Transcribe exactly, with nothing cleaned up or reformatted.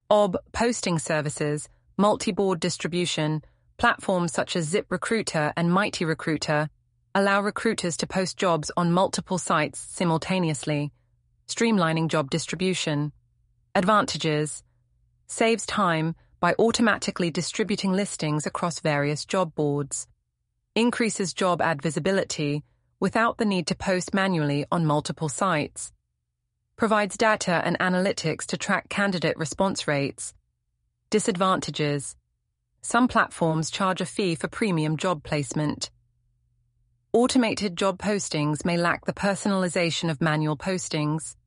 O B posting services, multi-board distribution, platforms such as ZipRecruiter and Mighty Recruiter allow recruiters to post jobs on multiple sites simultaneously, streamlining job distribution. Advantages: saves time by automatically distributing listings across various job boards. Increases job ad visibility without the need to post manually on multiple sites. Provides data and analytics to track candidate response rates. Disadvantages: some platforms charge a fee for premium job placement. Automated job postings may lack the personalization of manual postings.